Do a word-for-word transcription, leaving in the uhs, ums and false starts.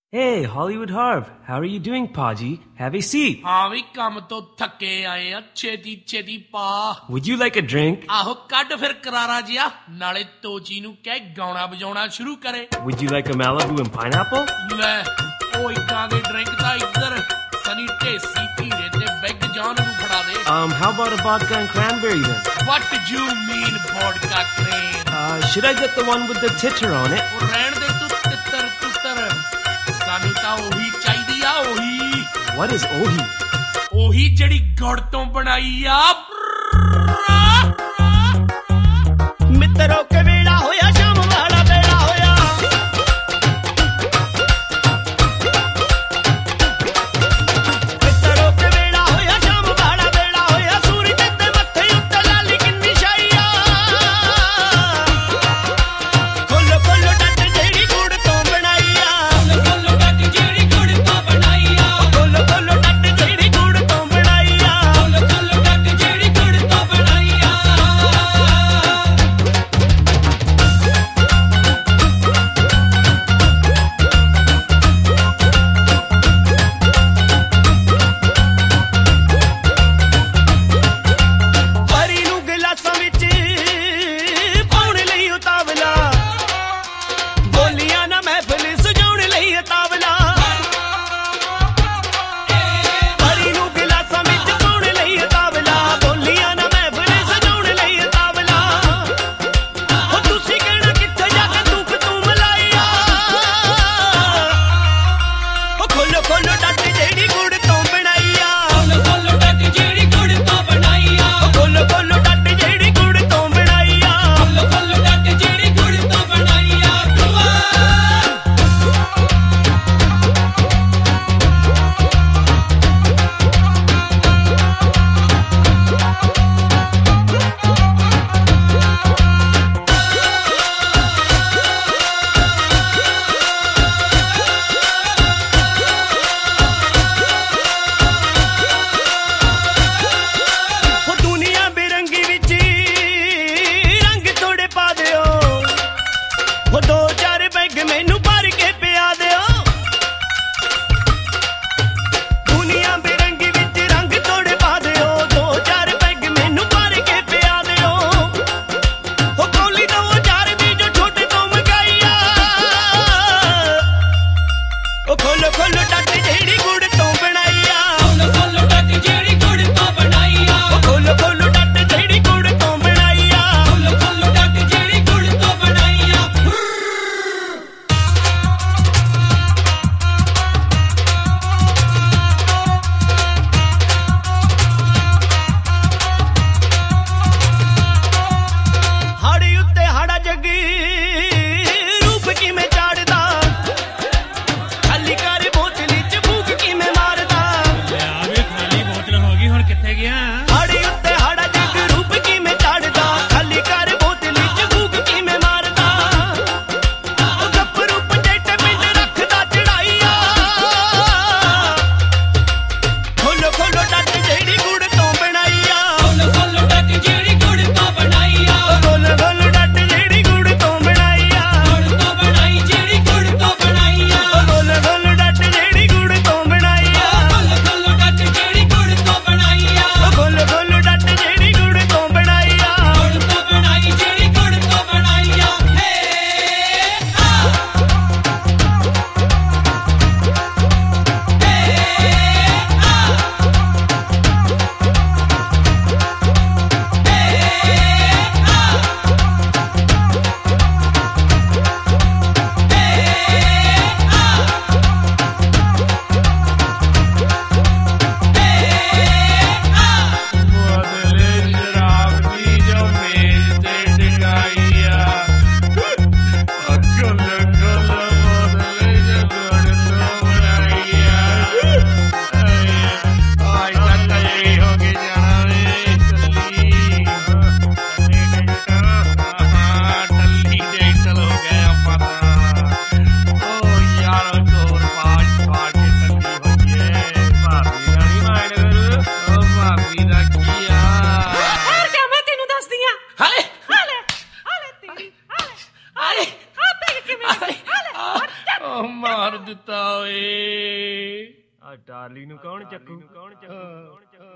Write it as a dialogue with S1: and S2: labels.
S1: Hey, Hollywood Harv, how are you doing, Paji? Have a seat.
S2: हाँ भी काम तो थके आए हैं छेती छेती पा.
S1: Would you like a drink?
S2: आहो ਕੱਢ ਫਿਰ ਕਰਾਰਾ ਜਿਹਾ ਨਾਲੇ ਤੋਜੀ ਨੂੰ ਕਹਿ ਗਾਉਣਾ ਵਜਾਉਣਾ ਸ਼ੁਰੂ ਕਰੇ.
S1: Would you like a Malibu and pineapple?
S2: ਲੈ ਉਹ ਇਦਾਂ ਦੇ ਡਰਿੰਕ ਤਾਂ ਇੱਧਰ ਸਨੀ ਢੇਸੀ ਧੀਰੇ ਤੇ ਬਿਗ ਜੌਨ ਨੂੰ ਫੜਾ ਦੇ.
S1: Um, how about a vodka and cranberry then?
S2: What do you mean vodka cran?
S1: Uh, should I get the one with the titter on it?
S2: ਉਹ ਰਹਿਣ ਦੇ ਤੂੰ ਤਿੱਤਰ ਤੁੱਤਰ. ਸਾਨੂੰ ਤਾਂ ਉਹੀ ਚਾਹੀਦੀ ਆ ਉਹੀ.
S1: What is ohi?
S2: ਉਹੀ ਜਿਹੜੀ ਗੁੜ ਤੋਂ ਬਣਾਈ ਆ.
S3: ਮਿੱਤਰੋ ਕੇ ਵੇੜਾ ਹੋਇਆ ਸ਼ਾਮ ਵਾਲਾ ਵੇੜਾ ਹੋਇਆ. ਮਿੱਤਰੋ ਕੇ ਵੇੜਾ ਹੋਇਆ ਸ਼ਾਮ ਵਾਲਾ ਵੇੜਾ ਹੋਇਆ. ਸੂਰਜ ਦੇ ਮੱਥੇ ਉੱਤੇ ਲਾਲੀ ਕਿੰਨੀ ਛਾਈ ਆ. ਖੋਲੋ ਖੋਲੋ ਡੱਟ ਜਿਹੜੀ ਗੁੜ ਤੋਂ ਬਣਾਈ ਆ. ਖੋਲੋ ਡੱਟ ਜਿਹੜੀ ਗੁੜ ਤੋਂ ਬਣਾਈ ਆ. ਖੋਲੋ ਖੋਲੋ ਡੱਟ ਜਿਹੜੀ ਗੁੜ ਤੋਂ ਬਣਾਈ ਆ. ਖੋਲੋ ਖੋਲੋ ਡੱਟ ਜਿਹੜੀ ਗੁੜ ਤੋਂ ਬਣਾਈ ਆ. ਪਰੀ ਨੂੰ ਗਲਾਸਾਂ ਵਿੱਚ ਪਾਉਣ ਲਈ ਉਤਾਵਲਾ. ਬੋਲੀਆਂ ਨਾ ਮਹਿਫਿਲ ਸਜਾਉਣ ਲਈ ਉਤਾਵਲਾ. ਪਰੀ ਨੂੰ ਗਲਾਸਾਂ ਵਿੱਚ ਪਾਉਣ ਲਈ ਉਤਾਵਲਾ. ਬੋਲੀਆਂ ਨਾ ਮਹਿਫਿਲ ਸਜਾਉਣ ਲਈ ਉਤਾਵਲਾ. ਉਹ ਤੁਸੀਂ ਕਹਿਣਾ ਕਿੱਥੇ ਜਾ ਕੇ ਤੂੰ ਤੂੰ ਮਲਾਈ ਆ. ਉਹ ਖੋਲੋ ਖੋਲੋ ਡੱਟ ਜਿਹੜੀ ਗੁੜ ਤੋਂ ਬਣਾਈ ਆ. ਖੋਲੋ ਖੋਲੋ ਡੱਟ ਜਿਹੜੀ ਗੁੜ ਤੋਂ ਬਣਾਈ ਆ. ਖੋਲੋ ਖੋਲੋ ਡੱਟ ਜਿਹੜੀ ਗੁੜ ਤੋਂ ਬਣਾਈ ਆ. ਖੋਲੋ ਖੋਲੋ ਡੱਟ ਜਿਹੜੀ ਗੁੜ ਤੋਂ ਬਣਾਈ ਆ. ਉਹ ਦੁਨੀਆ ਬਿਰੰਗੀ ਵਿੱਚ ਰੰਗ ਥੋੜੇ ਪਾ ਦਿਓ. ਉਹ ਦੋ ਚਾਰ ਬੈਗ ਮੈਨੂੰ ਭਰ ਕੇ ਪਿਆ ਦਿਓ. ਦੁਨੀਆ ਬਿਰੰਗੀ ਵਿੱਚ ਰੰਗ ਥੋੜੇ ਪਾ ਦਿਓ. ਦੋ ਚਾਰ ਬੈਗ ਮੈਨੂੰ ਭਰ ਕੇ ਪਿਆ ਦਿਓ. ਉਹ ਕੋਲੀ ਦੋ ਚਾਰ ਦੀ ਜੋ ਛੋਟੇ ਤੋਂ ਮੰਗਾਈ ਆ. ਉਹ ਖੋਲੋ ਖੋਲੋ ਡੱਟ ਜਿਹੜੀ ਗੁੜ ਤੋਂ ਬਣਾਈ ਆ. ਖੋਲੋ ਖੋਲੋ ਡੱਟ ਜਿਹੜੀ ਗੁੜ ਤੋਂ ਬਣਾਈ ਆ. ਉਹ ਖੋਲੋ ਖੋਲੋ ਡੱਟ ਜਿਹੜੀ ਗੁੜ ਤੋਂ ਬਣਾਈ ਆ. ਖੋਲੋ ਖੋਲੋ ਡੱਟ ਜਿਹੜੀ ਗੁੜ ਤੋਂ ਬਣਾਈ ਆ. ਹਾੜੀ ਉੱਤੇ ਹਾੜਾ ਜੱਗੀ ਰੂਪ ਕਿਵੇਂ ਚਾੜਦਾ. ਖਾਲੀ ਕਰ ਬੋਤਲੀ ਚ ਫੂਕ ਕਿਵੇਂ
S2: ਓਏ
S1: ਆ ਟਾਲੀ ਨੂੰ ਕੌਣ ਚੱਕੂ ਕੌਣ ਚੱਕੂ